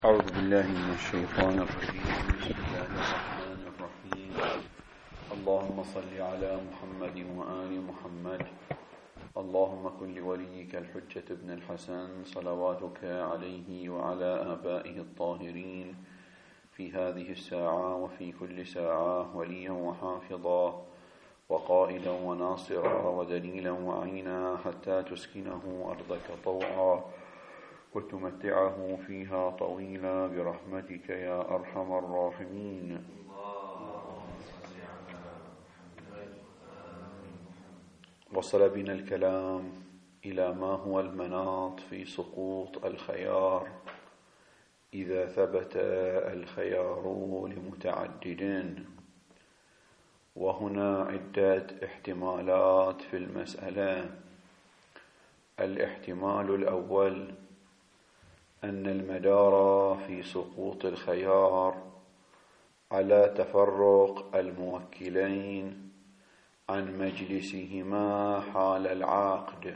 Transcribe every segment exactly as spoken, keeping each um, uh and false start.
أعوذ بالله من الشيطان الرجيم. بسم الله الرحمن الرحيم. اللهم صل على محمد وآل محمد. اللهم كن لوليك الحجة ابن الحسن صلواتك عليه وعلى آبائه الطاهرين في هذه الساعة وفي كل ساعة وليا وحافظا وقائدا وناصرا ودليلا وعينا حتى تسكنه أرضك طوعا وتمتعه فيها طويلا برحمتك يا أرحم الراحمين. وصل بنا الكلام إلى ما هو المناط في سقوط الخيار إذا ثبت الخيار لمتعدد، وهنا عدة احتمالات في المسألة. الاحتمال الأول أن المدار في سقوط الخيار على تفرق الموكلين عن مجلسهما حال العقد،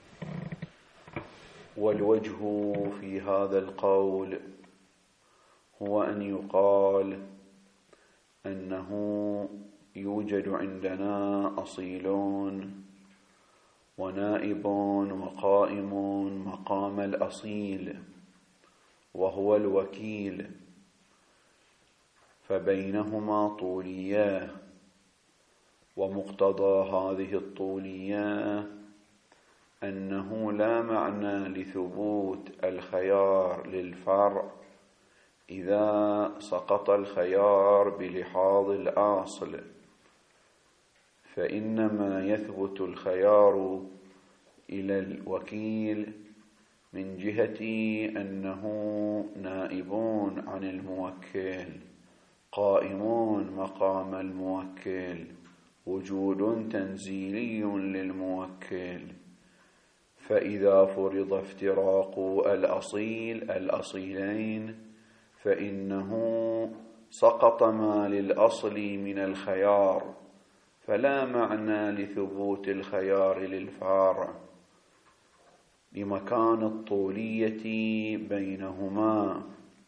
والوجه في هذا القول هو أن يقال أنه يوجد عندنا أصيلون ونائب وقائم مقام الأصيل وهو الوكيل، فبينهما طولية، ومقتضى هذه الطولية أنه لا معنى لثبوت الخيار للفرع إذا سقط الخيار بلحاظ الأصل، فإنما يثبت الخيار إلى الوكيل من جهة أنه نائبون عن الموكل قائمون مقام الموكل، وجود تنزيلي للموكل. فإذا فرض افتراق الأصيل الأصيلين فإنه سقط ما للأصل من الخيار، فلا معنى لثبوت الخيار للفرع لمكان الطولية بينهما،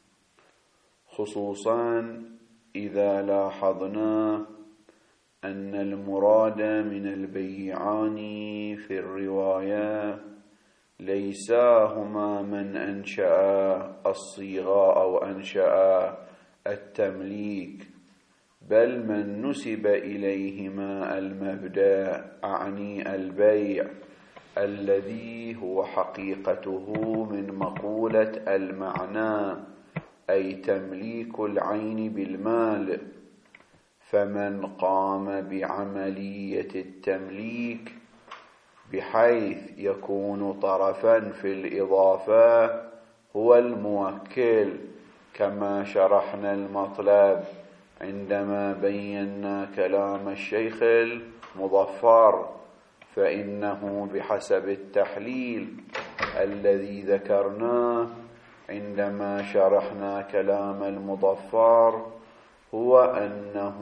خصوصا إذا لاحظنا أن المراد من البيعان في الرواية ليسا هما من أنشأ الصيغة أو أنشأ التمليك، بل من نسب إليهما المبدأ، أعني البيع الذي هو حقيقته من مقولة المعنى، أي تمليك العين بالمال. فمن قام بعملية التمليك بحيث يكون طرفا في الإضافة هو الموكل، كما شرحنا المطلب عندما بينا كلام الشيخ المظفر، فإنه بحسب التحليل الذي ذكرناه عندما شرحنا كلام المظفر هو أنه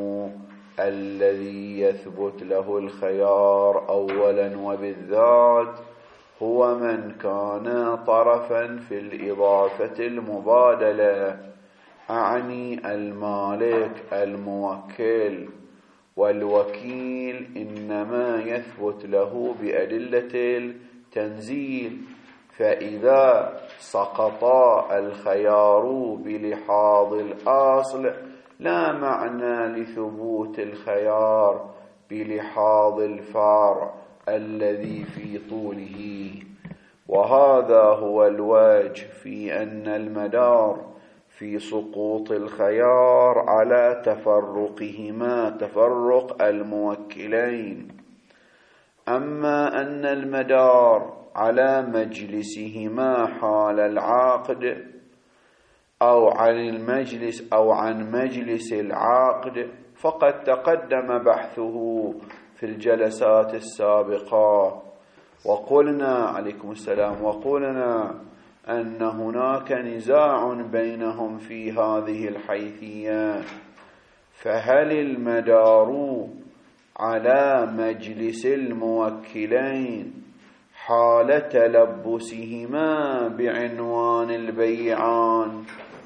الذي يثبت له الخيار أولا وبالذات هو من كان طرفا في الإضافة المبادلة، أعني المالك الموكل، والوكيل إنما يثبت له بأدلة التنزيل. فإذا سقط الخيار بلحاظ الأصل لا معنى لثبوت الخيار بلحاظ الفرع الذي في طوله. وهذا هو الوجه في أن المدار في سقوط الخيار على تفرقهما تفرق الموكلين. أما أن المدار على مجلسهما حال العقد أو عن المجلس أو عن مجلس العقد فقد تقدم بحثه في الجلسات السابقة، وقلنا عليكم السلام وقلنا أن هناك نزاع بينهم في هذه الحيثية، فهل المدار على مجلس الموكلين حال تلبسهما بعنوان البيعان،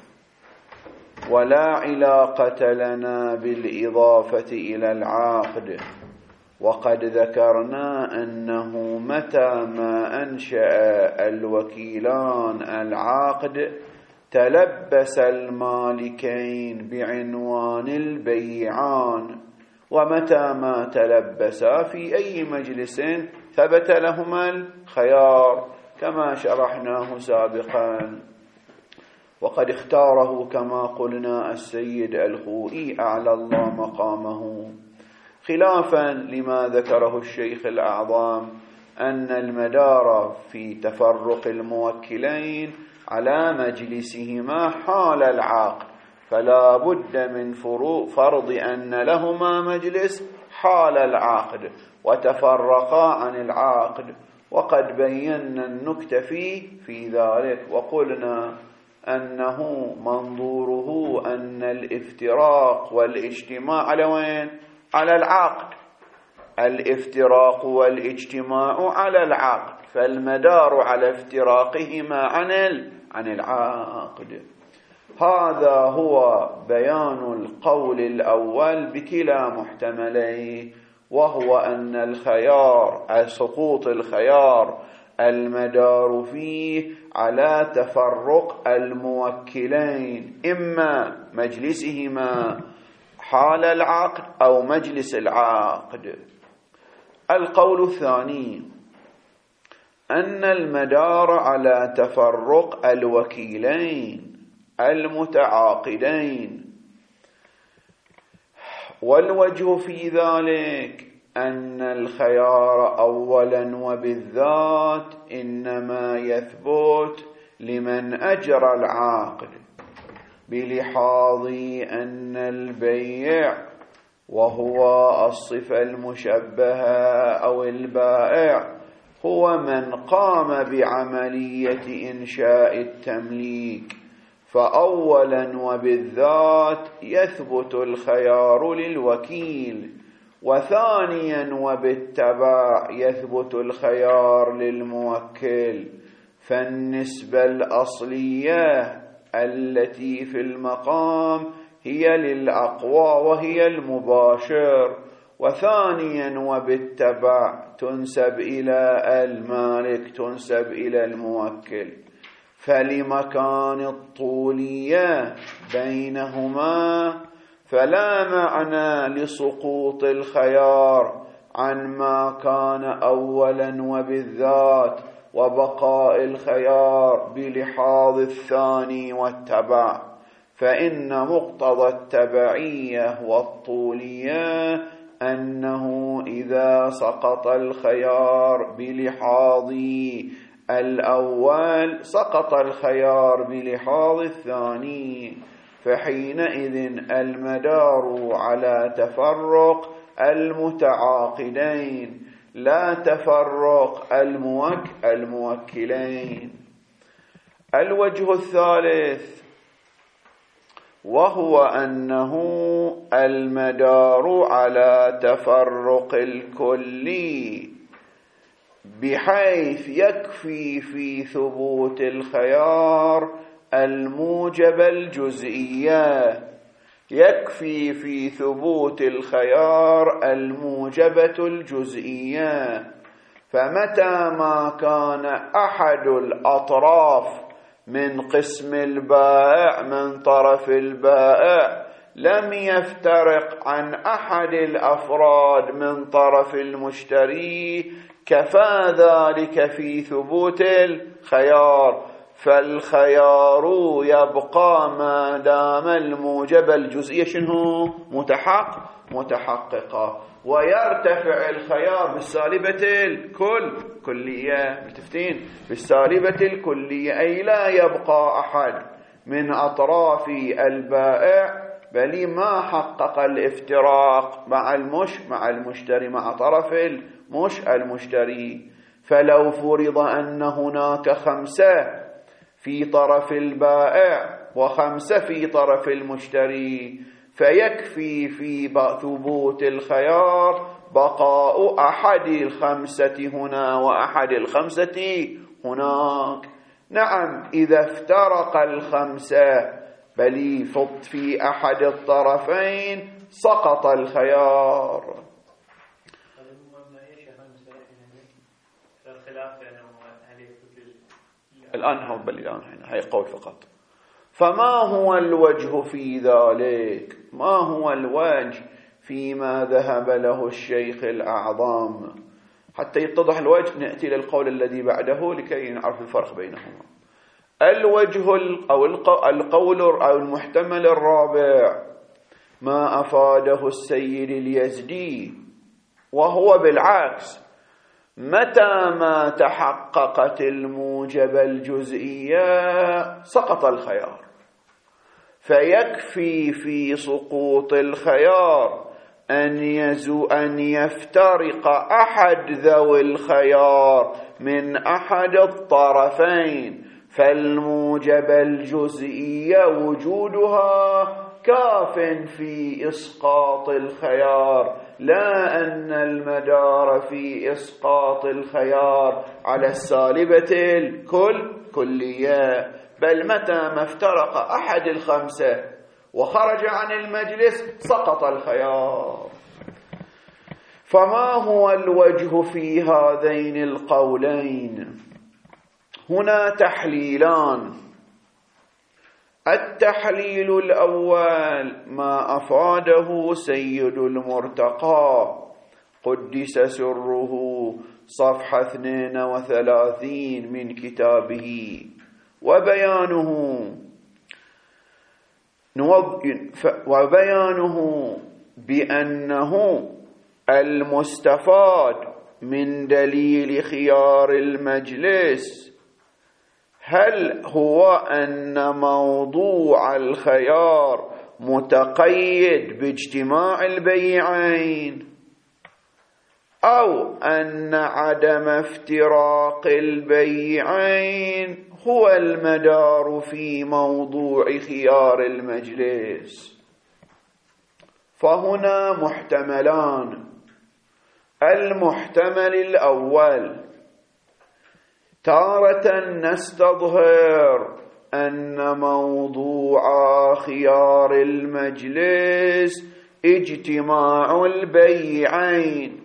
ولا علاقة لنا بالإضافة إلى العقد. وقد ذكرنا أنه متى ما أنشأ الوكيلان العقد تلبس المالكين بعنوان البيعان، ومتى ما تلبسا في أي مجلس ثبت لهما الخيار كما شرحناه سابقا. وقد اختاره كما قلنا السيد الخوئي أعلى الله مقامه، خلافا لما ذكره الشيخ الأعظم أن المدار في تفرق الموكلين على مجلسهما حال العقد، فلا بد من فرض أن لهما مجلس حال العقد وتفرقا عن العقد. وقد بينا النكتة فيه في ذلك، وقلنا أنه منظوره أن الافتراق والاجتماع على وين؟ على العقد. الافتراق والاجتماع على العقد، فالمدار على افتراقهما عن عن العقد. هذا هو بيان القول الأول بكلا محتمليه، وهو أن الخيار سقوط الخيار المدار فيه على تفرق الموكلين، إما مجلسهما حال العقد أو مجلس العقد. القول الثاني أن المدار على تفرق الوكيلين المتعاقدين، والوجه في ذلك أن الخيار أولا وبالذات إنما يثبت لمن أجرى العقد، بلحاظ أن البيع وهو الصفة المشبهة أو البائع هو من قام بعملية إنشاء التمليك، فأولا وبالذات يثبت الخيار للوكيل، وثانيا وبالتبع يثبت الخيار للموكل. فالنسبة الأصلية التي في المقام هي للأقوى وهي المباشر، وثانيا وبالتبع تنسب إلى المالك، تنسب إلى الموكل. فلمكان الطولية بينهما فلا معنى لسقوط الخيار عن ما كان أولا وبالذات، وبقاء الخيار بلحاظ الثاني والتبع. فإن مقتضى التبعية والطولية أنه إذا سقط الخيار بلحاظ الأول سقط الخيار بلحاظ الثاني، فحينئذ المدار على تفرق المتعاقدين لا تفرق الموك الموكلين. الوجه الثالث وهو أنه المدار على تفرق الكلي، بحيث يكفي في ثبوت الخيار الموجب الجزئية، يكفي في ثبوت الخيار الموجبة الجزئية. فمتى ما كان أحد الأطراف من قسم البائع من طرف البائع لم يفترق عن أحد الأفراد من طرف المشتري، كفى ذلك في ثبوت الخيار، فالخيار يبقى ما دام الموجب الجزئية شنو متحقق متحققة، ويرتفع الخيار بالسالبة الكل كلية. متفتين بالسالبة الكلية، أي لا يبقى أحد من أطراف البائع بل ما حقق الافتراق مع المش مع المشتري مع طرف المش المشتري. فلو فرض أن هناك خمسة في طرف البائع وخمسة في طرف المشتري، فيكفي في ثبوت الخيار بقاء أحد الخمسة هنا وأحد الخمسة هناك. نعم إذا افترق الخمسة بل فط في أحد الطرفين سقط الخيار. الآن هو بل الآن هنا هي قول فقط. فما هو الوجه في ذلك؟ ما هو الوجه فيما ذهب له الشيخ الأعظم؟ حتى يتضح الوجه نأتي للقول الذي بعده لكي نعرف الفرق بينهما. الوجه أو القول أو المحتمل الرابع ما أفاده السيد اليزدي، وهو بالعكس: متى ما تحققت الموجبة الجزئية سقط الخيار، فيكفي في سقوط الخيار أن يزو أن يفترق أحد ذوي الخيار من أحد الطرفين، فالموجبة الجزئية وجودها كاف في إسقاط الخيار، لا أن المدار في إسقاط الخيار على السالبة الكل كلية، بل متى ما افترق أحد الخمسة وخرج عن المجلس سقط الخيار. فما هو الوجه في هذين القولين؟ هنا تحليلان. التحليل الأول ما أفاده سيد المرتقى قدس سره صفحة اثنين وثلاثين من كتابه، وبيانه وبيانه بأنه المستفاد من دليل خيار المجلس هل هو أن موضوع الخيار متقيد باجتماع البيعين، أو أن عدم افتراق البيعين هو المدار في موضوع خيار المجلس. فهنا محتملان. المحتمل الأول: تارة نستظهر أن موضوع خيار المجلس اجتماع البيعين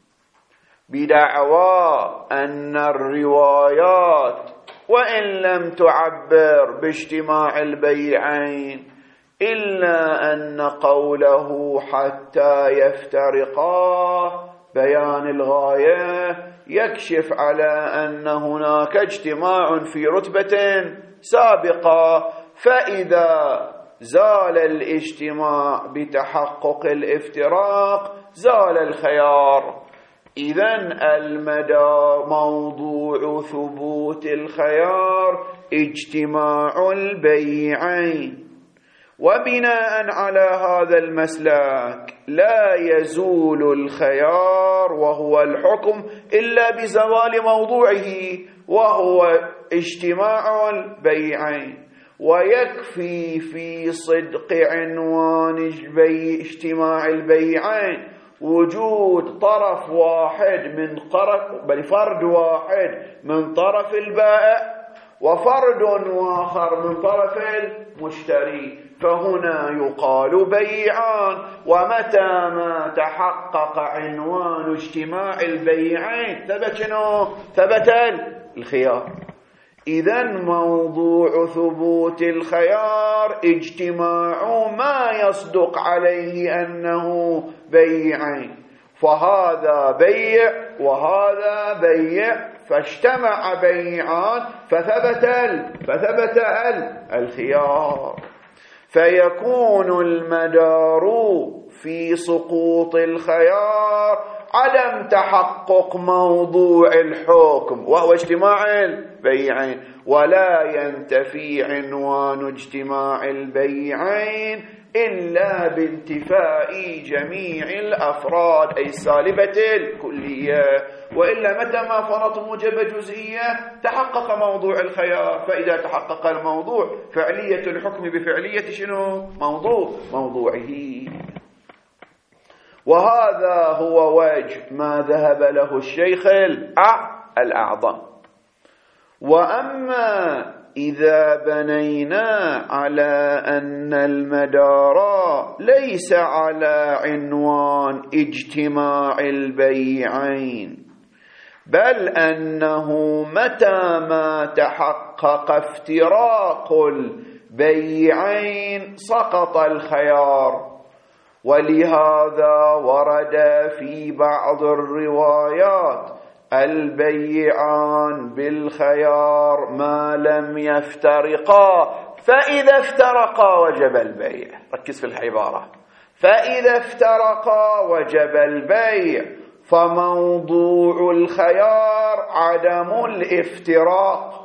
بدعوى أن الروايات وإن لم تعبر باجتماع البيعين إلا أن قوله حتى يفترقا بيان الغاية يكشف على أن هناك اجتماع في رتبة سابقة، فإذا زال الاجتماع بتحقق الافتراق زال الخيار. إذن المدار موضوع ثبوت الخيار اجتماع البيعين، وبناء على هذا المسلك لا يزول الخيار وهو الحكم إلا بزوال موضوعه وهو اجتماع البيعين، ويكفي في صدق عنوان اجتماع البيعين وجود طرف واحد من طرف بل فرد واحد من طرف البائع وفرد آخر من طرف المشتري، فهنا يقال بيعان. ومتى ما تحقق عنوان اجتماع البيعين ثبت شنو؟ ثبت الخيار. إذن موضوع ثبوت الخيار اجتماع ما يصدق عليه أنه بيعين، فهذا بيع وهذا بيع، فاجتمع بيعان فثبت فثبت الخيار، فيكون المدار في سقوط الخيار عدم تحقق موضوع الحكم وهو اجتماع البيعين، ولا ينتفي عنوان اجتماع البيعين إلا بانتفاء جميع الأفراد أي السالبة الكلية، وإلا متى ما فرض موجب جزئية تحقق موضوع الخيار. فإذا تحقق الموضوع فعلية الحكم بفعلية شنو؟ موضوع موضوعه. وهذا هو وجه ما ذهب له الشيخ الأعظم. وأما إذا بنينا على أن المدار ليس على عنوان اجتماع البيعين، بل أنه متى ما تحقق افتراق البيعين سقط الخيار. ولهذا ورد في بعض الروايات البيعان بالخيار ما لم يفترقا، فإذا افترقا وجب البيع. ركز في العبارة، فإذا افترقا وجب البيع. فموضوع الخيار عدم الافتراق،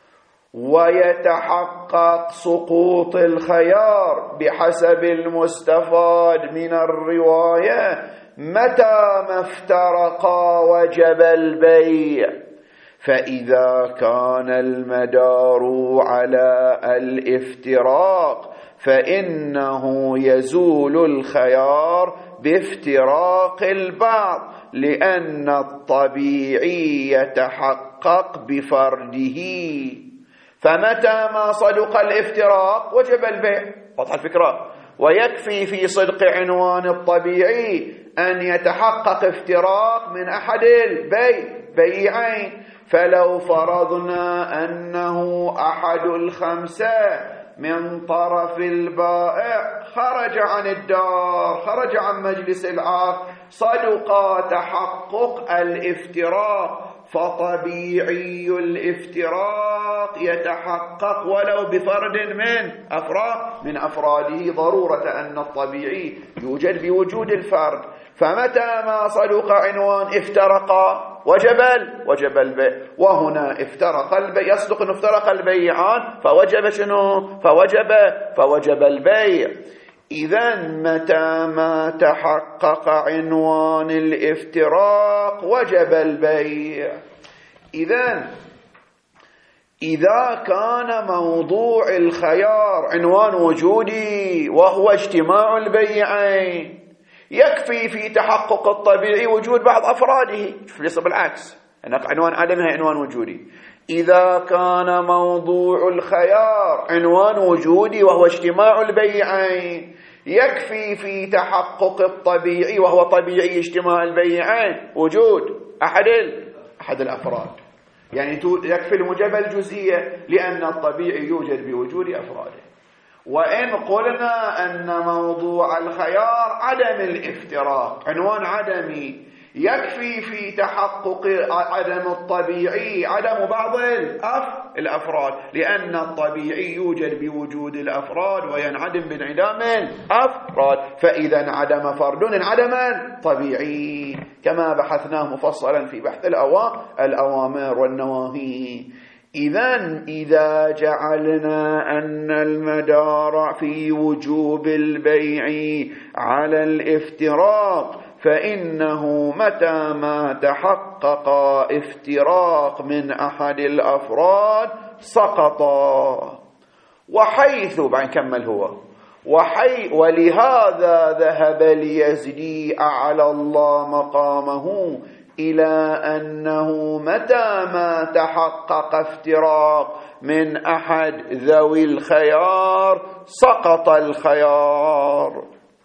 ويتحقق سقوط الخيار بحسب المستفاد من الرواية متى ما افترقا وجب البيع. فإذا كان المدار على الافتراق فإنه يزول الخيار بافتراق البعض، لأن الطبيعي يتحقق بفرده. فمتى ما صدق الافتراق وجب البيع. واضح الفكرة؟ ويكفي في صدق عنوان الطبيعي أن يتحقق افتراق من أحد البيعين. فلو فرضنا أنه أحد الخمسة من طرف البائع خرج عن الدار، خرج عن مجلس العقد، صدق تحقق الافتراق، فطبيعي الافتراق يتحقق ولو بفرد من أفراد من أفراده، ضرورة أن الطبيعي يوجد بوجود الفرد. فمتى ما صدق عنوان افترقا وجب وجب البيع. وهنا افترق البيع، يصدق أن افترق البيعان فوجب شنو؟ فوجب فوجب البيع. إذن متى ما تحقق عنوان الافتراق وجب البيع. إذن إذا كان موضوع الخيار عنوان وجودي وهو اجتماع البيعين، يكفي في تحقق الطبيعي وجود بعض أفراده، ليس بالعكس، هناك عنوان عدمها عنوان وجودي. إذا كان موضوع الخيار عنوان وجودي وهو اجتماع البيعين، يكفي في تحقق الطبيعي وهو طبيعي اجتماع البيعين وجود أحد أحد الأفراد. يعني يكفي الموجب الجزئية لأن الطبيعي يوجد بوجود أفراده. وإن قلنا أن موضوع الخيار عدم الافتراق عنوان عدمي، يكفي في تحقق عدم الطبيعي عدم بعض الأفراد، لأن الطبيعي يوجد بوجود الأفراد وينعدم بانعدام الأفراد. فإذا انعدم فرد انعدم طبيعي، كما بحثناه مفصلا في بحث الأوامر والنواهي. إذن إذا جعلنا أن المدار في وجوب البيع على الافتراق، فإنه متى ما تحقق افتراق من أحد الأفراد سقطا. وحيث بعد كمل هو وحي ولهذا ذهب اليزدي أعلى الله مقامه إلى أنه متى ما تحقق افتراق من أحد ذوي الخيار سقط الخيار.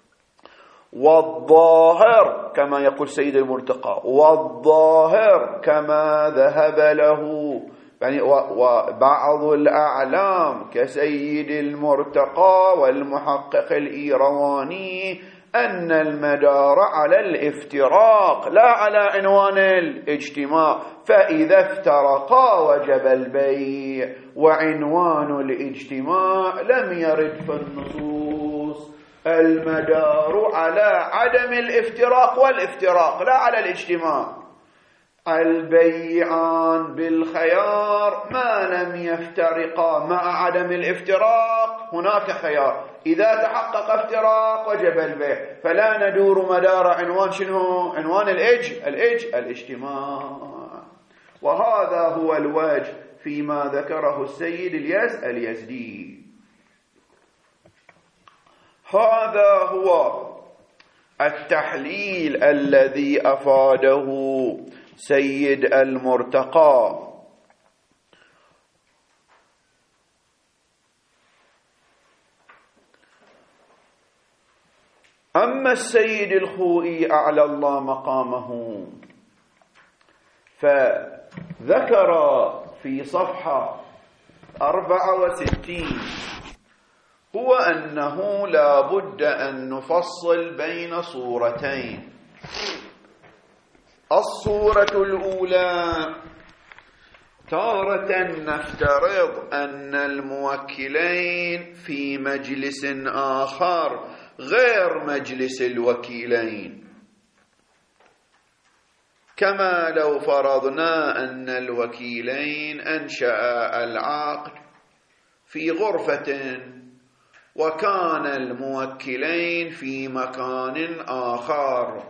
والظاهر كما يقول سيد المرتقى، والظاهر كما ذهب له يعني وبعض الأعلام كسيد المرتقى والمحقق الإيرواني أن المدار على الافتراق لا على عنوان الاجتماع، فإذا افترقا وجب البيع. وعنوان الاجتماع لم يرد في النصوص. المدار على عدم الافتراق والافتراق لا على الاجتماع. البيعان بالخيار ما لم يفترقا مع عدم الافتراق هناك خيار، إذا تحقق افتراق وجب البيع، فلا ندور مدار عنوان شنو؟ عنوان الإج الإج الاجتماع. وهذا هو الوجه فيما ذكره السيد اليز اليزدي. هذا هو التحليل الذي أفاده سيد المرتقى. أما السيد الخوئي أعلى الله مقامه فذكر في صفحة أربعة وستين هو أنه لا بد أن نفصل بين صورتين. الصورة الأولى تارة نفترض أن الموكلين في مجلس آخر غير مجلس الوكيلين، كما لو فرضنا أن الوكيلين أنشأ العقد في غرفة وكان الموكلين في مكان آخر،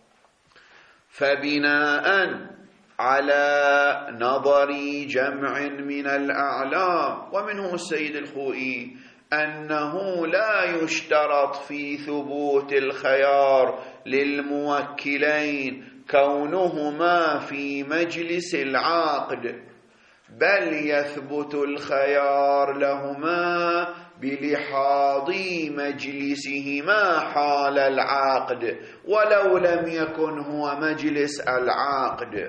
فبناء على نظر جمع من الأعلام ومنهم السيد الخوئي أنه لا يشترط في ثبوت الخيار للموكلين كونهما في مجلس العقد، بل يثبت الخيار لهما بلحاظ مجلسهما حال العقد ولو لم يكن هو مجلس العقد.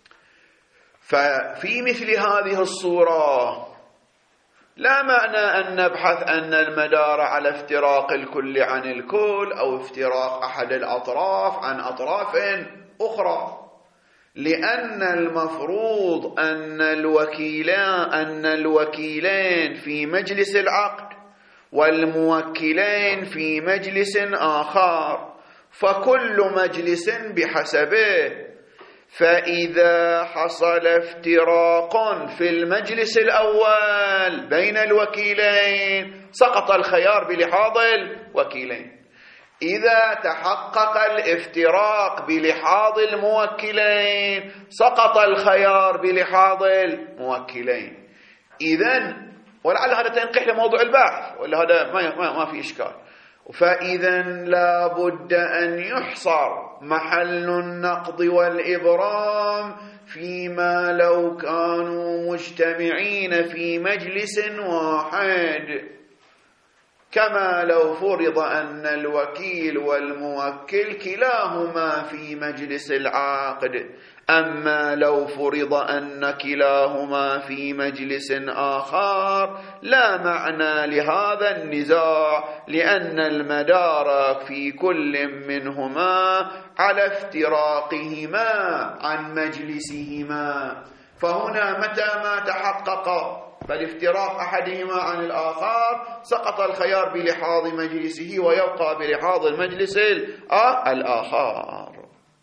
ففي مثل هذه الصورة لا معنى أن نبحث أن المدار على افتراق الكل عن الكل أو افتراق أحد الأطراف عن أطراف أخرى، لأن المفروض أن الوكيلان أن الوكيلين في مجلس العقد والموكلين في مجلس آخر، فكل مجلس بحسبه. فإذا حصل افتراق في المجلس الأول بين الوكيلين سقط الخيار بلحاظ الوكيلين. إذا تحقق الافتراق بلحاظ الموكلين سقط الخيار بلحاظ الموكلين. إذن ولعل هذا تنقح لموضوع البحث ولا هذا ما ما, ما في إشكال. فإذا لا بد أن يحصر محل النقض والإبرام فيما لو كانوا مجتمعين في مجلس واحد، كما لو فرض أن الوكيل والموكل كلاهما في مجلس العقد. أما لو فرض أن كلاهما في مجلس آخر لا معنى لهذا النزاع، لأن المدار في كل منهما على افتراقهما عن مجلسهما. فهنا متى ما تحقق فالافتراق أحدهما عن الآخر سقط الخيار بلحاظ مجلسه ويبقى بلحاظ المجلس الآخر.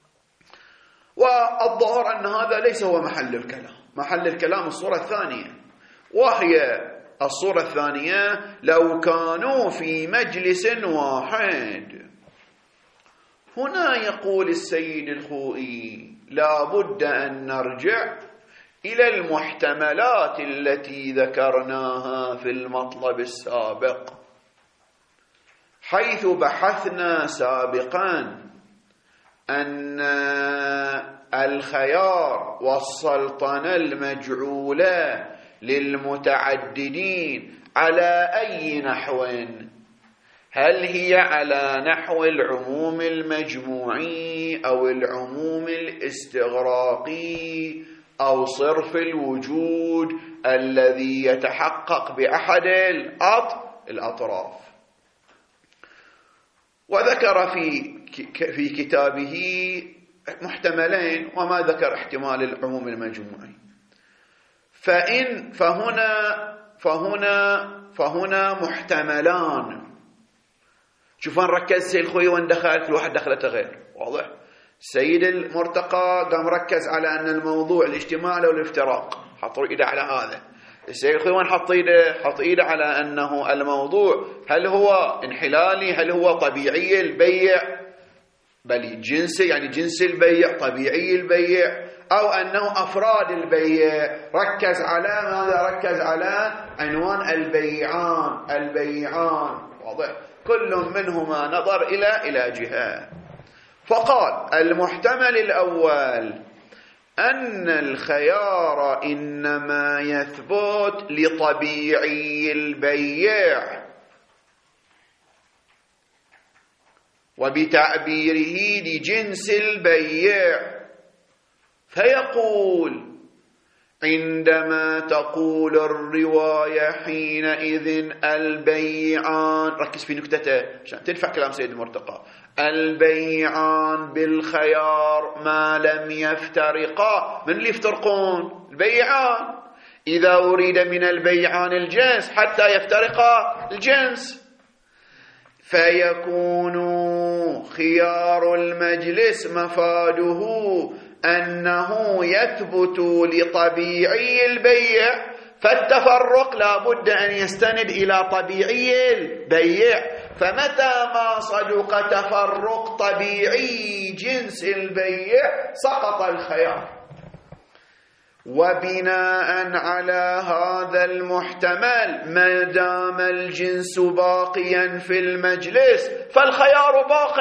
والظاهر أن هذا ليس هو محل الكلام. محل الكلام الصورة الثانية، وهي الصورة الثانية لو كانوا في مجلس واحد. هنا يقول السيد الخوئي لا بد أن نرجع إلى المحتملات التي ذكرناها في المطلب السابق، حيث بحثنا سابقا أن الخيار والسلطنة المجعولة للمتعددين على أي نحو؟ هل هي على نحو العموم المجموعي أو العموم الاستغراقي أو صرف الوجود الذي يتحقق بأحد الأطراف؟ وذكر في في كتابه محتملين وما ذكر احتمال العموم المجموعي. فإن فهنا فهنا فهنا محتملان. شوفوا نركز سيد الخوي وين دخل، كل واحد دخلته غير واضح. السيد المرتقى قام ركز على أن الموضوع الاجتماع أو الافتراق، حطوا إيده على هذا. السيد الخوي وين حط ايده؟ حط ايده على انه الموضوع هل هو انحلالي، هل هو طبيعي البيع، بل جنسي يعني جنس البيع، طبيعي البيع، او انه افراد البيع. ركز على ماذا؟ ركز على عنوان البيعان، البيعان واضح، كل منهما نظر الى الى جهه. فقال المحتمل الاول أن الخيار إنما يثبت لطبيعي البيع، وبتعبيره لجنس البيع. فيقول عندما تقول الرواية حينئذ البيعان، ركز في نكتته عشان تنفع كلام سيد المرتقى، البيعان بالخيار ما لم يفترقا. من اللي يفترقون؟ البيعان. إذا أريد من البيعان الجنس حتى يفترقا الجنس، فيكون خيار المجلس مفاده أنه يثبت لطبيعي البيع، فالتفرق لا بد أن يستند إلى طبيعي البيع. فمتى ما صدق تفرق طبيعي جنس البيع سقط الخيار. وبناء على هذا المحتمل ما دام الجنس باقيا في المجلس فالخيار باق.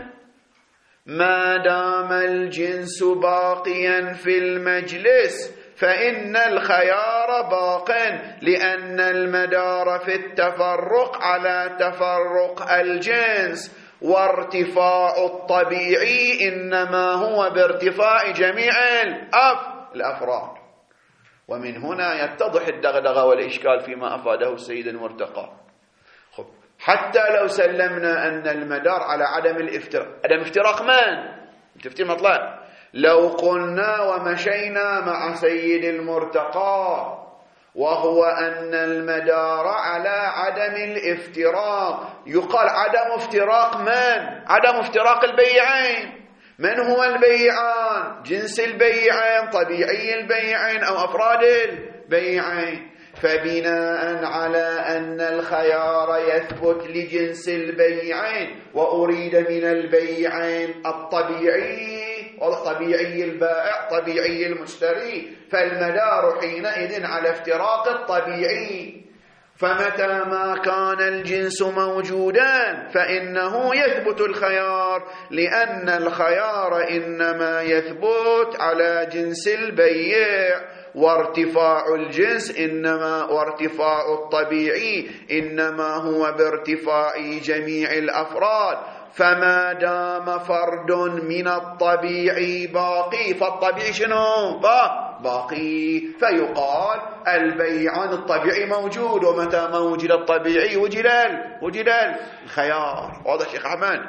ما دام الجنس باقيا في المجلس فإن الخيار باق، لأن المدار في التفرق على تفرق الجنس، وارتفاع الطبيعي إنما هو بارتفاع جميع الأفراد. ومن هنا يتضح الدغدغة والإشكال فيما أفاده السيد المرتقى. خب حتى لو سلمنا أن المدار على عدم الافتراق، عدم افتراق من؟ تفتي مطلع. لو قلنا ومشينا مع سيد المرتقى وهو أن المدار على عدم الافتراق، يقال عدم افتراق من؟ عدم افتراق البيعين. من هو البيعان؟ جنس البيعين، طبيعي البيعين أو أفراد البيعين. فبناء على أن الخيار يثبت لجنس البيعين وأريد من البيعين الطبيعي طبيعي البائع طبيعي المشتري، فالمدار حينئذ على افتراق الطبيعي. فمتى ما كان الجنس موجودا فإنه يثبت الخيار، لأن الخيار إنما يثبت على جنس البيع، وارتفاع الجنس إنما وارتفاع الطبيعي إنما هو بارتفاع جميع الأفراد. فما دام فرد من الطبيعي باقي، فالطبيعي شنو؟ باقي. فيقال البيعان الطبيعي موجود، ومتى ما وجد الطبيعي وجد وجد الخيار. واضح شيخ أحمد؟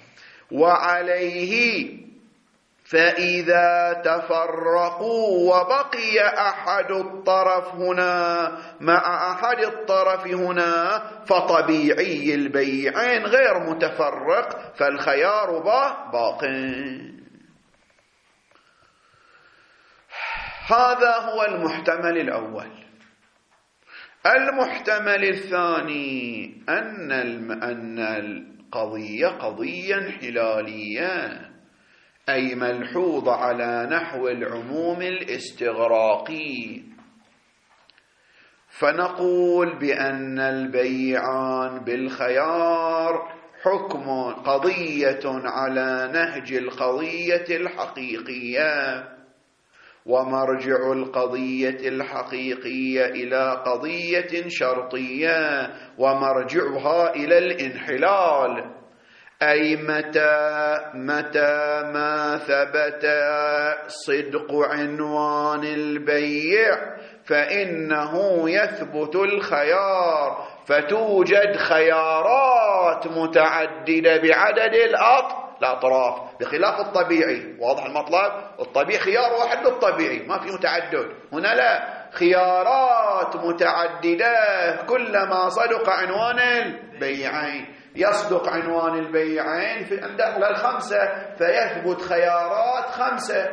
وعليه فإذا تفرقوا وبقي أحد الطرف هنا مع أحد الطرف هنا فطبيعي البيعين غير متفرق، فالخيار باق. هذا هو المحتمل الأول. المحتمل الثاني أن أن القضية قضية انحلالية، أي ملحوظة على نحو العموم الاستغراقي. فنقول بأن البيعان بالخيار حكم قضية على نهج القضية الحقيقية، ومرجع القضية الحقيقية إلى قضية شرطية، ومرجعها إلى الانحلال. أي متى متى ما ثبت صدق عنوان البيع فإنه يثبت الخيار، فتوجد خيارات متعددة بعدد الأطراف بخلاف الطبيعي. واضح المطلب؟ الطبيعي خيار واحد للطبيعي، ما في متعدد. هنا لا، خيارات متعددة كلما صدق عنوان البيعين. يصدق عنوان البيعين في عند الخمسة فيثبت خيارات خمسة.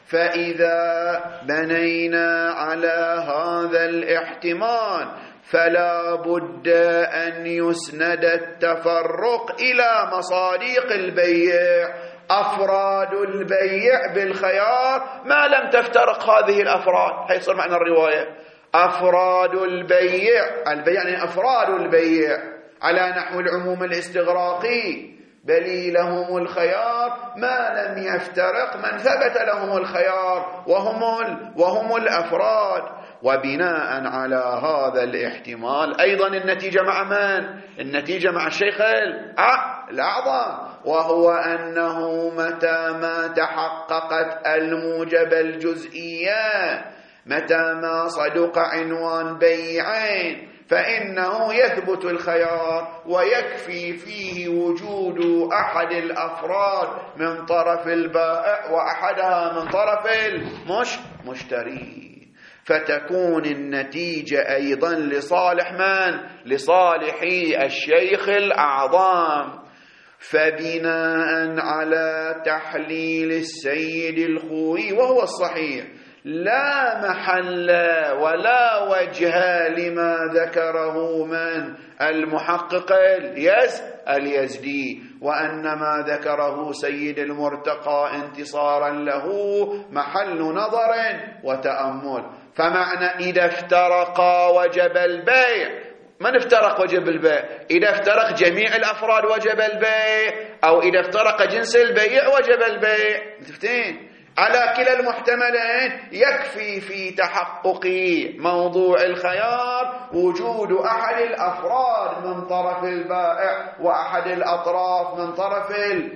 فإذا بنينا على هذا الاحتمال فلا بد أن يسند التفرق إلى مصاديق البيع، أفراد البيع بالخيار ما لم تفترق هذه الأفراد. هيصير معنى الرواية أفراد البيع، البيع يعني أفراد البيع على نحو العموم الاستغراقي، بل لهم الخيار ما لم يفترق من ثبت لهم الخيار وهم, وهم الأفراد. وبناء على هذا الاحتمال أيضا النتيجة مع من؟ النتيجة مع الشيخ الأعظم، وهو أنه متى ما تحققت الموجبة الجزئية، متى ما صدق عنوان بيعين، فإنه يثبت الخيار ويكفي فيه وجود أحد الأفراد من طرف البائع وأحدها من طرف المشتري، فتكون النتيجة أيضا لصالح من؟ لصالح الشيخ الأعظم. فبناء على تحليل السيد الخوئي وهو الصحيح لا محل ولا وجه لما ذكره من المحقق اليزدي، وأن ما ذكره سيد المرتقى انتصارا له محل نظر وتأمل. فمعنى إذا افترقا وجب البيع، من افترق وجب البيع؟ إذا افترق جميع الأفراد وجب البيع، أو إذا افترق جنس البيع وجب البيع. متفتين؟ على كلا المحتملين يكفي في تحقق موضوع الخيار وجود أحد الأفراد من طرف البائع وأحد الأطراف من طرف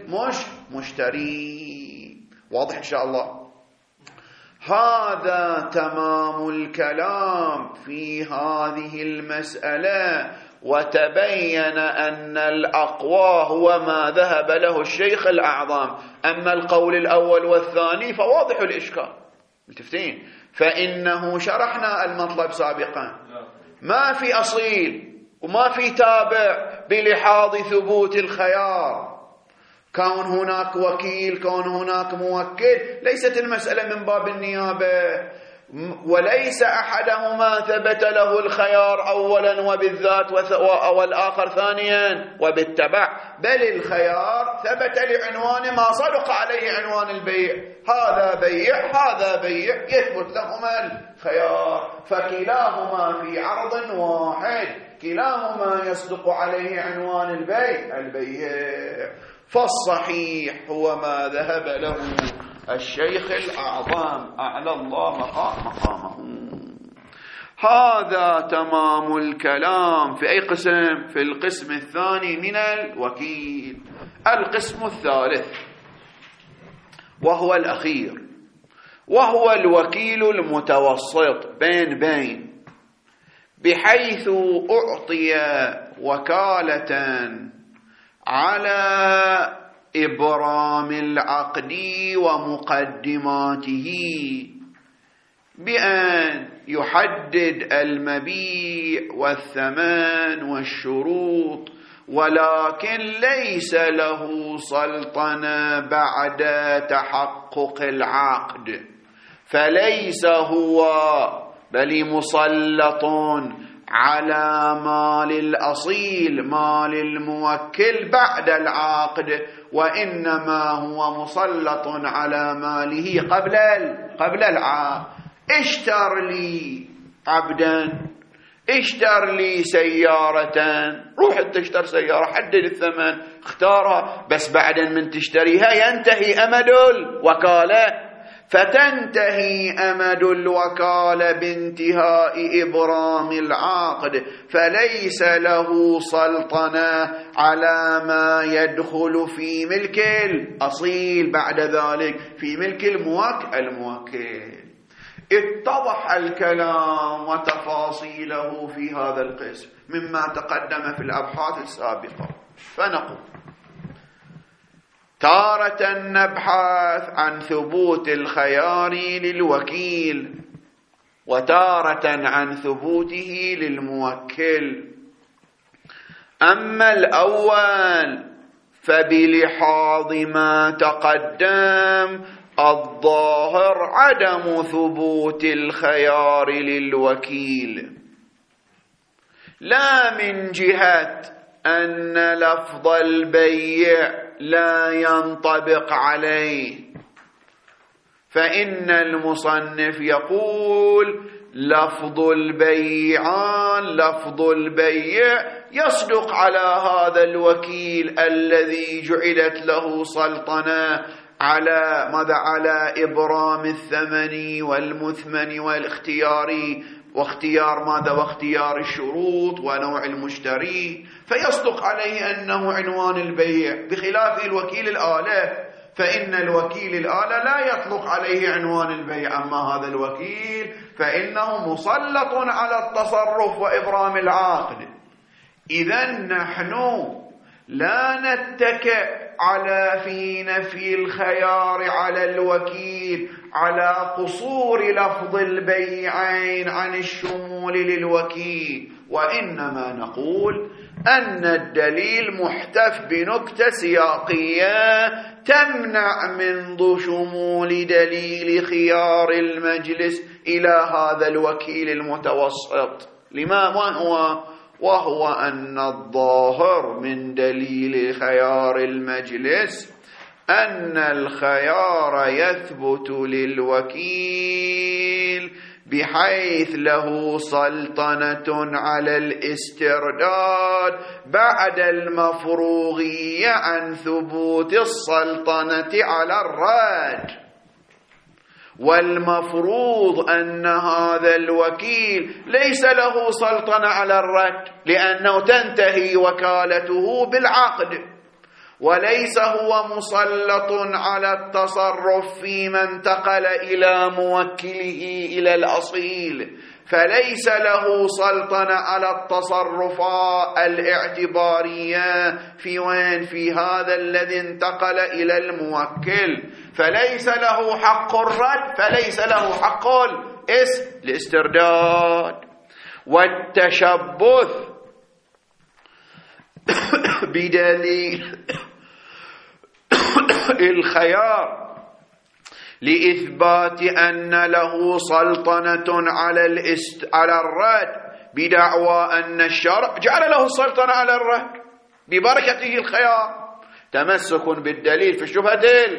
المشتري. واضح إن شاء الله؟ هذا تمام الكلام في هذه المسألة، وتبين أن الأقوى هو ما ذهب له الشيخ الأعظم. أما القول الأول والثاني فواضح الإشكال. متفتين؟ فإنه شرحنا المطلب سابقا، ما في أصيل وما في تابع بلحاظ ثبوت الخيار. كون هناك وكيل، كون هناك موكل، ليست المسألة من باب النيابة، وليس أحدهما ثبت له الخيار أولا وبالذات والآخر ثانيا وبالتبع، بل الخيار ثبت لعنوان ما صدق عليه عنوان البيع. هذا بيع هذا بيع، يثبت لهما الخيار، فكلاهما في عرض واحد، كلاهما يصدق عليه عنوان البيع البيع. فالصحيح هو ما ذهب له الشيخ الأعظم أعلى الله مقامه. هذا تمام الكلام في أي قسم؟ في القسم الثاني من الوكيل. القسم الثالث وهو الأخير، وهو الوكيل المتوسط بين بين، بحيث أعطي وكالة على إبرام العقد ومقدماته بأن يحدد المبيع والثمن والشروط، ولكن ليس له سلطنة بعد تحقق العقد، فليس هو بل مسلط على مال الأصيل مال الموكل بعد العقد، وإنما هو مسلط على ماله قبل قبل العقد. اشتر لي عبدا، اشتر لي سيارة، روح تشتر سيارة، حدد الثمن، اختارها، بس بعد من تشتريها ينتهي أمد الوكالة، فتنتهي أمد الوكالة بانتهاء إبرام العقد، فليس له سلطنة على ما يدخل في ملك الأصيل بعد ذلك، في ملك الموكل. اتضح الكلام وتفاصيله في هذا القسم مما تقدم في الأبحاث السابقة. فنقول تارة نبحث عن ثبوت الخيار للوكيل، وتارة عن ثبوته للموكل. أما الأول فبلحاظ ما تقدم الظاهر عدم ثبوت الخيار للوكيل، لا من جهة أن لفظ البيع لا ينطبق عليه، فإن المصنف يقول لفظ البيعان لفظ البيع يصدق على هذا الوكيل الذي جعلت له سلطنة على ماذا؟ على إبرام الثمن والمثمن والاختياري واختيار ماذا؟ واختيار الشروط ونوع المشتري، فيصدق عليه أنه عنوان البيع، بخلاف الوكيل الآلة، فإن الوكيل الآلة لا يطلق عليه عنوان البيع، أما هذا الوكيل فإنه مسلط على التصرف وإبرام العقد. إذن نحن لا نتكئ على في نفي الخيار على الوكيل على قصور لفظ البيعين عن الشمول للوكيل، وإنما نقول أن الدليل محتف بنكتة سياقية تمنع من شمول دليل خيار المجلس إلى هذا الوكيل المتوسط. لما ما هو؟ وهو أن الظاهر من دليل خيار المجلس أن الخيار يثبت للوكيل بحيث له سلطنة على الاسترداد بعد المفروغية عن ثبوت السلطنة على الرد، والمفروض أن هذا الوكيل ليس له سلطنة على الرد، لأنه تنتهي وكالته بالعقد، وليس هو مسلط على التصرف فيما انتقل إلى موكله إلى الأصيل، فليس له سلطنة على التصرفات الاعتبارية في وين؟ في هذا الذي انتقل إلى الموكل، فليس له حق الرد، فليس له حق الاسترداد. والتشبث بدليل الخيار لإثبات أن له سلطنة على الاست... على الرد بدعوى أن الشرع جعل له السلطنة على الرد ببركته الخيار، تمسك بالدليل في الشبهة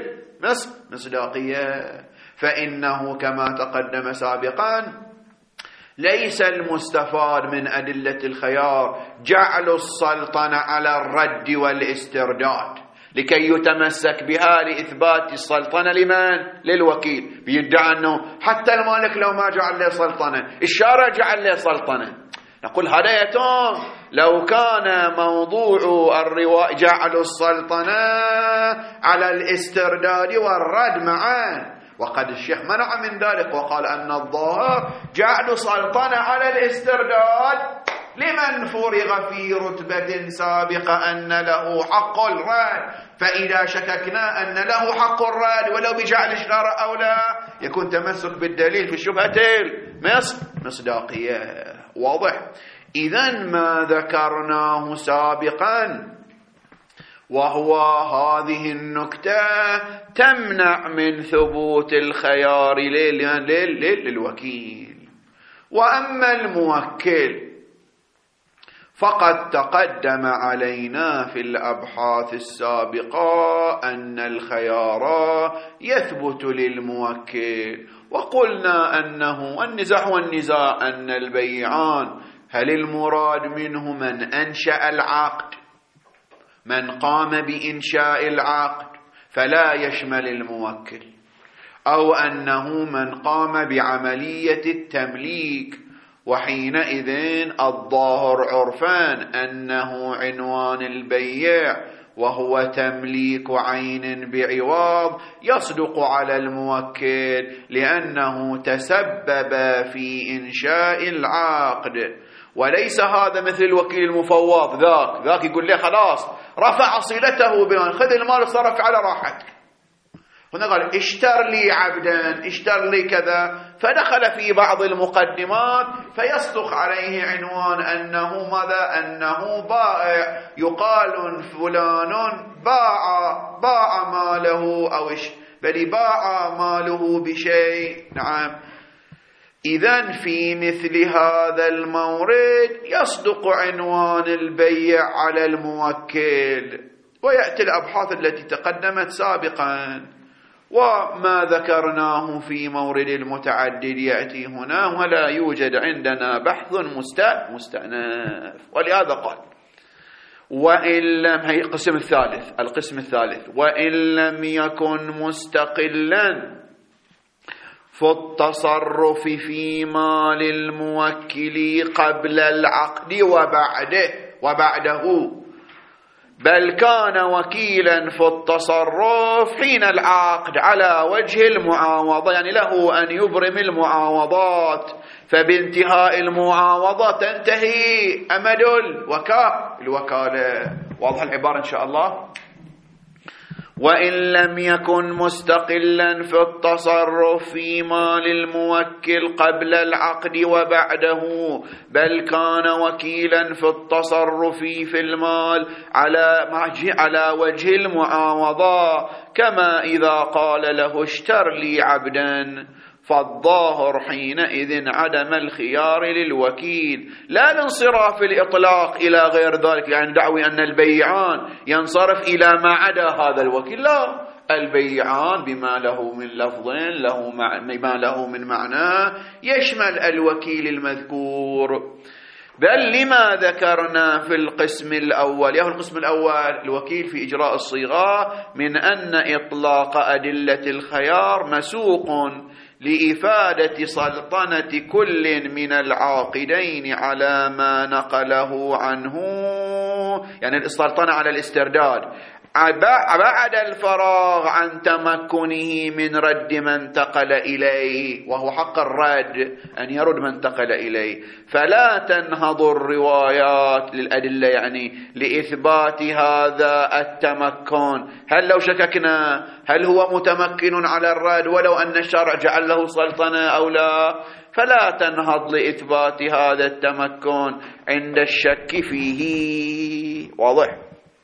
مصداقية، فإنه كما تقدم سابقا ليس المستفاد من أدلة الخيار جعل السلطنة على الرد والاسترداد لكي يتمسك بها لإثبات السلطنة لمن؟ للوكيل، بيدعى أنه حتى المالك لو ما جعل له سلطنة الشارع جعل له سلطنة. نقول هذا يتم لو كان موضوع الرواء جعل السلطنة على الاسترداد والرد معا، وقد الشيخ منع من ذلك وقال أن الظاهر جعل سلطنة على الاسترداد لمن فرغ في رتبة سابقة أن له حق الرد، فإذا شككنا أن له حق الرد ولو بجعل إشارة أو لا يكون تمسك بالدليل في الشبهة مصداقية. واضح؟ إذن ما ذكرناه سابقا وهو هذه النكتة تمنع من ثبوت الخيار للوكيل. وأما الموكل فقد تقدم علينا في الأبحاث السابقة أن الخيار يثبت للموكل، وقلنا أنه النزاع والنزاع أن البيعان هل المراد منه من أنشأ العقد، من قام بإنشاء العقد فلا يشمل الموكل، أو أنه من قام بعملية التمليك، وحينئذ الظاهر عرفان أنه عنوان البيع وهو تمليك عين بعوض يصدق على الموكل لأنه تسبب في إنشاء العقد، وليس هذا مثل الوكيل المفوض ذاك ذاك يقول لي خلاص رفع صلته بمن خذ المال صرف على راحتك، هنا قال اشتر لي عبدا اشتر لي كذا، فدخل في بعض المقدمات فيصدق عليه عنوان أنه ماذا؟ أنه بائع، يقال فلان باع باع ماله أو بل باع ماله بشيء. نعم. إذن في مثل هذا المورد يصدق عنوان البيع على الموكل، ويأتي الأبحاث التي تقدمت سابقا، وما ذكرناه في مورد المتعدد يأتي هنا، ولا يوجد عندنا بحث مستأنف. ولهذا قال وإن لم، هي القسم الثالث القسم الثالث وإن لم يكن مستقلا في التصرف في مال الموكل قبل العقد وبعده وبعده بل كان وكيلا في التصرف حين العقد على وجه المعاوضة، يعني له أن يبرم المعاوضات، فبانتهاء المعاوضة تنتهي أمد الوكالة الوكالة. واضح العبارة إن شاء الله. وإن لم يكن مستقلا في التصرف في مال الموكل قبل العقد وبعده بل كان وكيلا في التصرف في المال على على وجه المعاوضة، كما إذا قال له اشتر لي عبدا، فالظاهر حينئذ عدم الخيار للوكيل، لا الانصراف الإطلاق إلى غير ذلك، يعني دعوي أن البيعان ينصرف إلى ما عدا هذا الوكيل، لا، البيعان بما له من لفظ له بما له من معنى يشمل الوكيل المذكور. بل لما ذكرنا في القسم الأول، يهو القسم الأول الوكيل في إجراء الصيغة، من أن إطلاق أدلة الخيار مسوق لإفادة سلطنة كل من العاقدين على ما نقله عنه، يعني السلطنة على الاسترداد بعد الفراغ عن تمكنه من رد من انتقل إليه، وهو حق الرد أن يرد من انتقل إليه. فلا تنهض الروايات للأدلة يعني لإثبات هذا التمكن. هل لو شككنا هل هو متمكن على الرد ولو أن الشرع جعل له سلطنة أو لا، فلا تنهض لإثبات هذا التمكن عند الشك فيه. واضح؟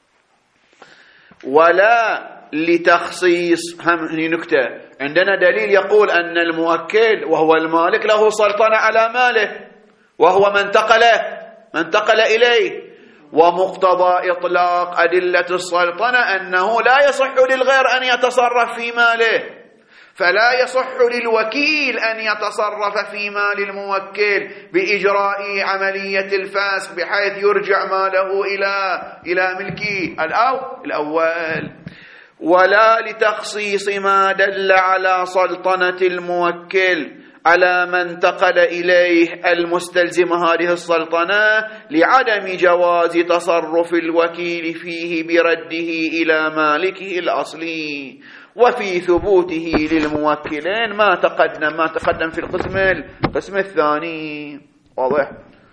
ولا لتخصيص، هم هني نكتة، عندنا دليل يقول أن الموكل وهو المالك له سلطنة على ماله وهو من انتقل من انتقل إليه، ومقتضى إطلاق أدلة السلطنة أنه لا يصح للغير أن يتصرف في ماله، فلا يصح للوكيل أن يتصرف في مال الموكل بإجراء عملية الفسخ بحيث يرجع ماله إلى إلى ملكه الأو الأول. ولا لتخصيص ما دل على سلطنة الموكل على من انتقل إليه المستلزم هذه السلطنة لعدم جواز تصرف الوكيل فيه برده إلى مالكه الأصلي، وفي ثبوته للموكلين ما تقدم ما تقدم في القسم القسم الثاني. واضح؟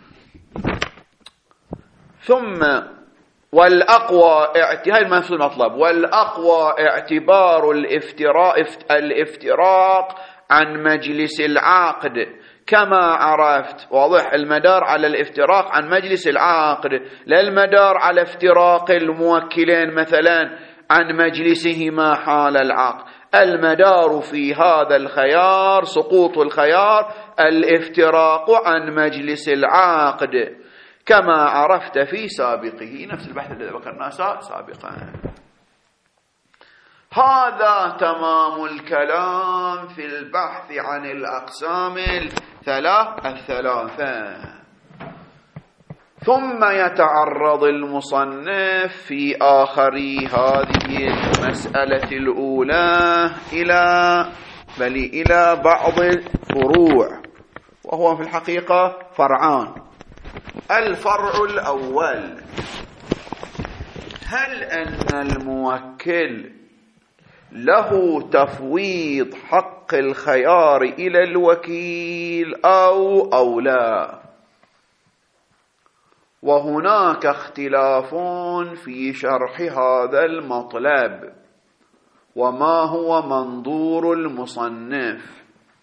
ثم والأقوى هاي المفصول المطلب، والأقوى اعتبار الافتراء الافتراق عن مجلس العقد كما عرفت. واضح؟ المدار على الافتراق عن مجلس العقد، لا المدار على افتراق الموكلين مثلا عن مجلسهما حال العقد. المدار في هذا الخيار سقوط الخيار الافتراق عن مجلس العقد كما عرفت في سابقه، نفس البحث الذي ذكرناه سابقا. هذا تمام الكلام في البحث عن الأقسام الثلاث الثلاثة. ثم يتعرض المصنف في آخر هذه المسألة الأولى إلى بل إلى بعض الفروع، وهو في الحقيقة فرعان. الفرع الأول: هل أن الموكل له تفويض حق الخيار إلى الوكيل أو أو لا؟ وهناك اختلاف في شرح هذا المطلب وما هو منظور المصنف.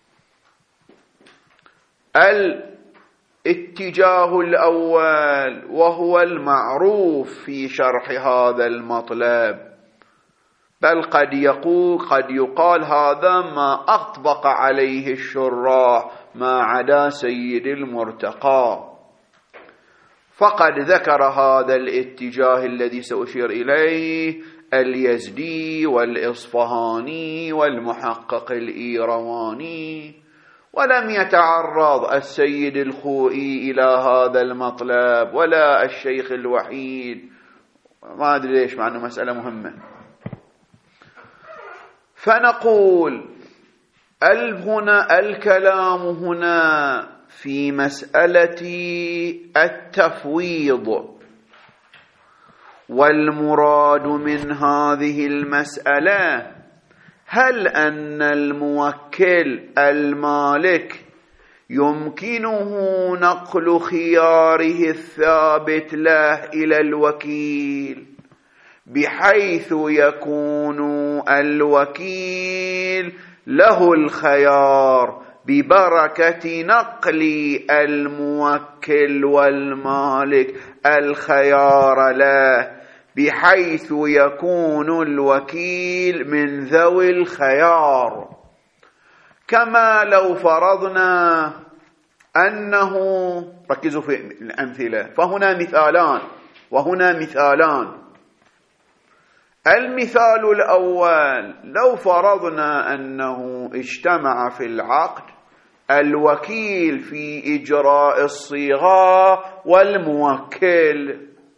الاتجاه الأول وهو المعروف في شرح هذا المطلب بل قد يقول قد يقال هذا ما أطبق عليه الشراح ما عدا سيد المرتقى. فقد ذكر هذا الاتجاه الذي سأشير إليه اليزدي والإصفهاني والمحقق الإيرواني، ولم يتعرض السيد الخوئي إلى هذا المطلب ولا الشيخ الوحيد. ما أدري ليش، مع أنه مسألة مهمة. فنقول هنا الكلام هنا في مسألة التفويض، والمراد من هذه المسألة هل أن الموكل المالك يمكنه نقل خياره الثابت له إلى الوكيل بحيث يكون الوكيل له الخيار ببركة نقل الموكل والمالك الخيار له، بحيث يكون الوكيل من ذوي الخيار. كما لو فرضنا أنه، ركزوا في الأمثلة، فهنا مثالان وهنا مثالان. المثال الأول لو فرضنا أنه اجتمع في العقد الوكيل في إجراء الصيغة والموكل،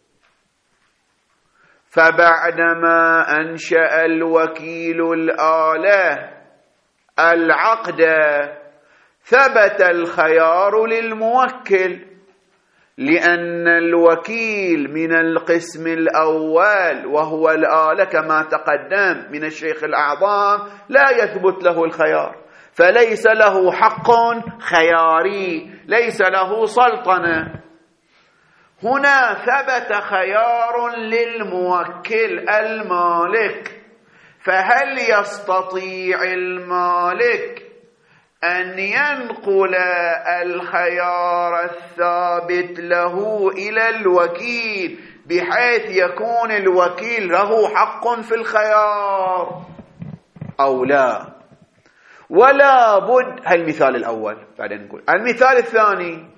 فبعدما أنشأ الوكيل الآلة العقد ثبت الخيار للموكل، لأن الوكيل من القسم الأول وهو الآلة كما تقدم من الشيخ الأعظم لا يثبت له الخيار، فليس له حق خياري، ليس له سلطنة. هنا ثبت خيار للموكل المالك، فهل يستطيع المالك أن ينقل الخيار الثابت له إلى الوكيل بحيث يكون الوكيل له حق في الخيار أو لا؟ ولا بد. هالمثال الأول. بعدين نقول المثال الثاني،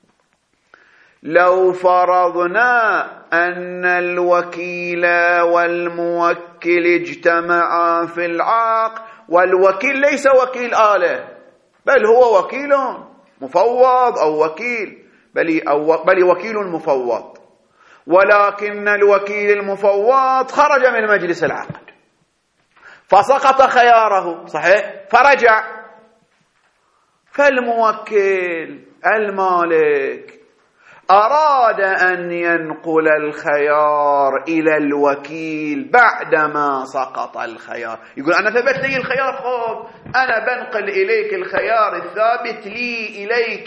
لو فرضنا أن الوكيل والموكل اجتمعا في العقد، والوكيل ليس وكيل آلة بل هو وكيل مفوض أو وكيل بل, أو بل وكيل مفوض، ولكن الوكيل المفوض خرج من مجلس العقد فسقط خياره، صحيح، فرجع. فالموكل المالك أراد أن ينقل الخيار إلى الوكيل بعدما سقط الخيار، يقول أنا ثبت لي الخيار، خب أنا بنقل إليك الخيار الثابت لي إليك.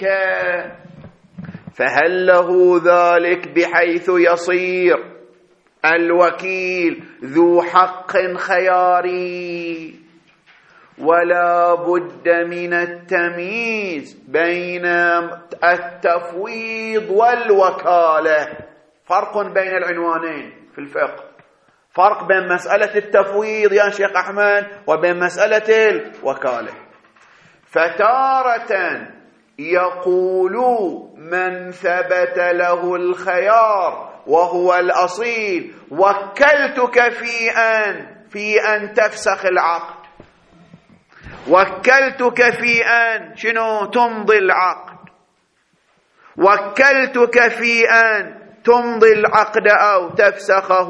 فهل له ذلك بحيث يصير الوكيل ذو حق خياري؟ ولا بد من التمييز بين التفويض والوكالة. فرق بين العنوانين في الفقه، فرق بين مسألة التفويض يا شيخ أحمد وبين مسألة الوكالة. فتارة يقول من ثبت له الخيار وهو الأصيل وكلتك في أن في أن تفسخ العقد، وكلتك في أن شنو تمضي العقد، وكلتك في أن تمضي العقد أو تفسخه.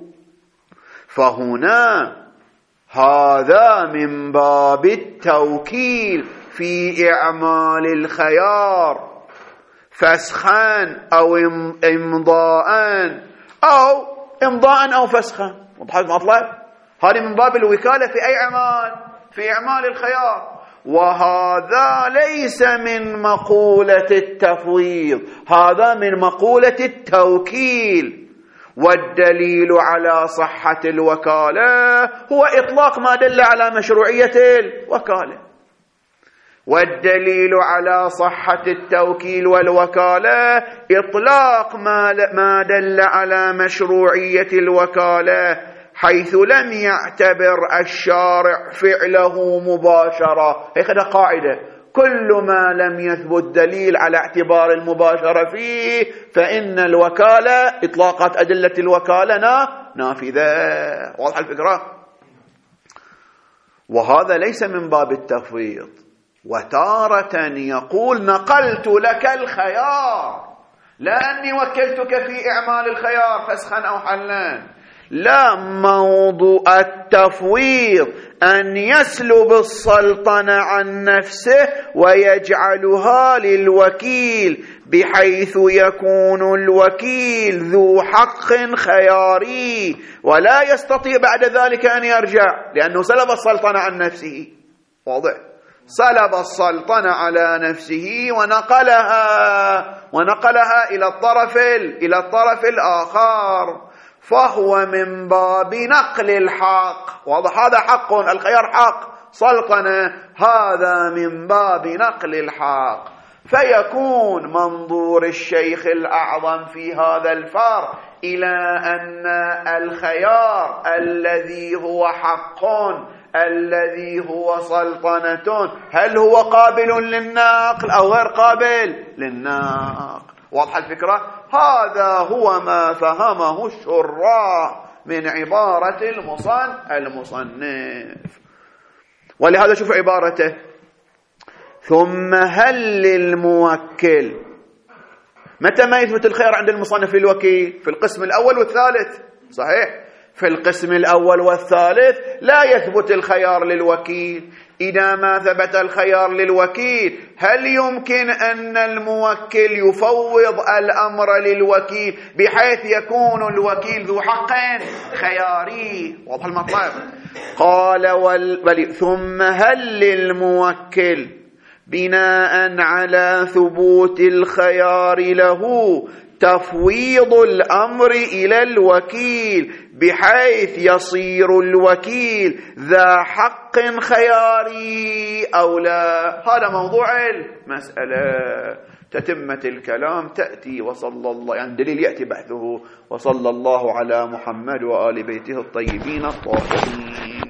فهنا هذا من باب التوكيل في إعمال الخيار فسخا أو إمضاء أو إمضاء أو فسخا. وضحت المطلب؟ هذه من باب الوكالة في أي أعمال؟ في إعمال الخيار. وهذا ليس من مقولة التفويض، هذا من مقولة التوكيل. والدليل على صحة الوكالة هو إطلاق ما دل على مشروعية الوكالة، والدليل على صحة التوكيل والوكالة إطلاق ما دل على مشروعية الوكالة حيث لم يعتبر الشارع فعله مباشرة. هكذا قاعدة: كل ما لم يثبت دليل على اعتبار المباشرة فيه فإن الوكالة، إطلاقات أدلة الوكالة نافذة. واضح الفكرة؟ وهذا ليس من باب التفويض. وتارة يقول: نقلت لك الخيار، لا أني وكلتك في إعمال الخيار فسخا أو حلا. لا، موضوع التفويض أن يسلب السلطنة عن نفسه ويجعلها للوكيل، بحيث يكون الوكيل ذو حق خياري ولا يستطيع بعد ذلك أن يرجع، لأنه سلب السلطنة عن نفسه. واضح؟ سلب السلطنة على نفسه ونقلها ونقلها إلى الطرف إلى الطرف الآخر، فهو من باب نقل الحق. واضح؟ هذا حق، الخيار حق، سلطنة، هذا من باب نقل الحق. فيكون منظور الشيخ الأعظم في هذا الفرق إلى أن الخيار الذي هو حق، الذي هو سلطنة، هل هو قابل للنقل أو غير قابل للنقل؟ واضح الفكرة؟ هذا هو ما فهمه الشراح من عبارة المصنف. ولهذا شوف عبارته: ثم هل للموكل. متى ما يثبت الخيار عند المصنف للوكيل؟ في القسم الأول والثالث، صحيح؟ في القسم الأول والثالث لا يثبت الخيار للوكيل. إذا ما ثبت الخيار للوكيل، هل يمكن أن الموكل يفوض الأمر للوكيل بحيث يكون الوكيل ذو حق خياري؟ واضح المطلب؟ قال: وال... ثم هل للموكل بناء على ثبوت الخيار له تفويض الأمر إلى الوكيل بحيث يصير الوكيل ذا حق خياري أو لا؟ هذا موضوع المسألة. تتمة الكلام تأتي، وصلى الله، يعني دليل يأتي بحثه. وصلى الله على محمد وآل بيته الطيبين الطاهرين.